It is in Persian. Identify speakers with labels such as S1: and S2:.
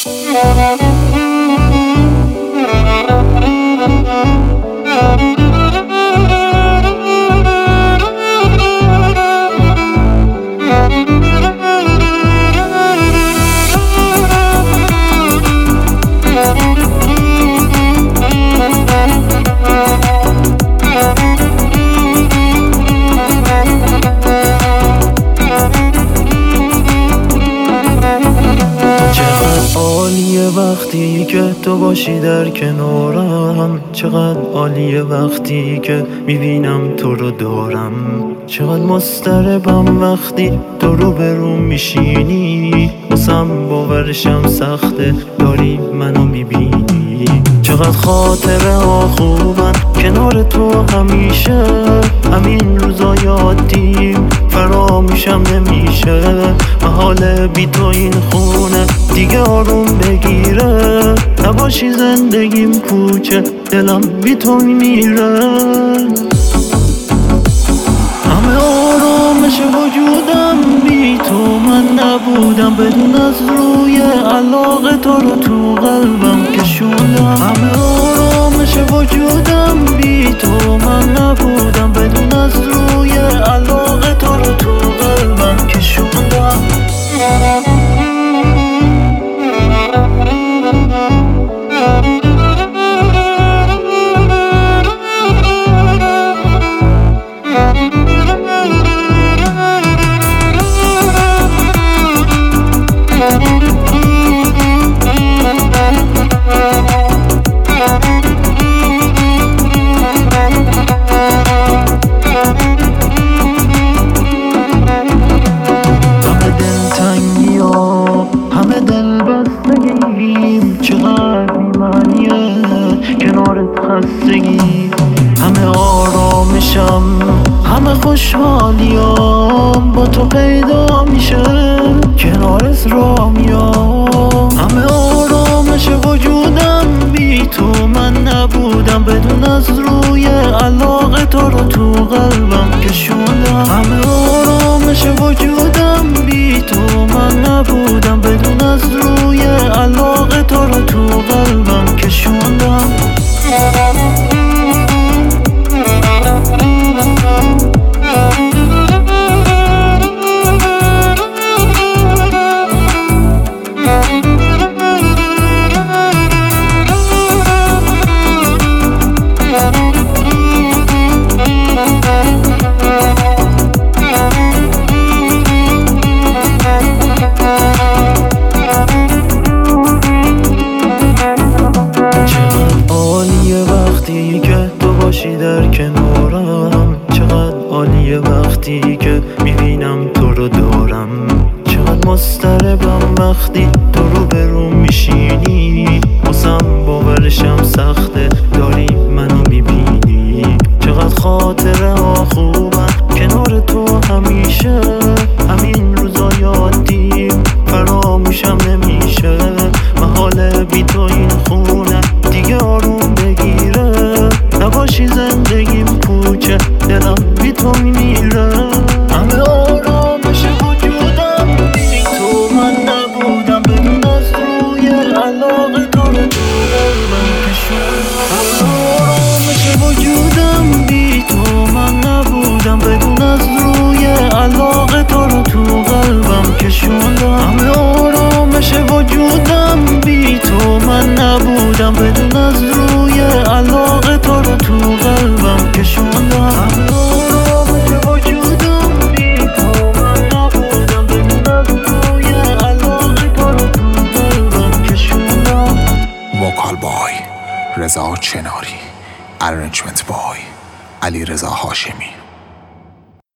S1: وقتی که تو باشی در کنارم، چقدر عالیه وقتی که میبینم تو رو دارم. چقدر مضطربم وقتی تو رو برون میشینی، واسم باورشم سخته داری منو میبینی. چقدر خاطره ها خوبن کنار تو همیشه، همین روزا یادیم فراموشم نمیشه. محاله بی تو این خونه دیگه آروم بگیره، نباشی زندگیم پوچه دلم بی تو میره. همه آرامش وجودم بی تو من نبودم، بدون از روی علاقه تو رو تو قلبم کشوندم. همه آرامش وجودم بی تو من نبودم، بدون از روی علاقه تو رو تو قلبم کشوندم. چقدر بی‌معنیه کنارت خستگی، همه آرامشم همه خوشحالیام با تو پیدا میشه، کنارت را میام. همه آرامش وجودم بی تو من نبودم، بدون از روی علاقه تو رو تو قلبم کشوندم. همه آرامش وجودم بی تو من نبودم، بدون از روی علاقه تو رو تو قلبم کشوندم. وقتی که تو باشی در کنارم، چقدر عالیه وقتی که میبینم تو رو دارم. چقدر مضطربم وقتی تو رو برون میشینی، واسم باورشم سخته داری منو میبینی. چقدر خاطره ها خوبن کنار تو همیشه، همین روزا یادیم فراموشم نمیشه. محاله بی تو این خونه دیگه آروم بگیره، نباشی زندگیم پوچه دلم بی تو میمیره. همه آرامش وجودم بی تو من نبودم، بدون از روی علاقه تو رو تو قلبم کشوندم. همه آرامش وجودم بی تو من نبودم، بدون از روی علاقه تو رو تو قلبم کشوندم. همه آرامش وجودم بی تو من نبودم، بدون از روی علاقه تو رو تو قلبم کشوندم. همه آرامش وجودم بی تو من نبودم، بدون از روی علاقه تو رو تو قلبم کشوندم.
S2: وکال بای رضا چناری، ارنجمنت بای علی رضا هاشمی.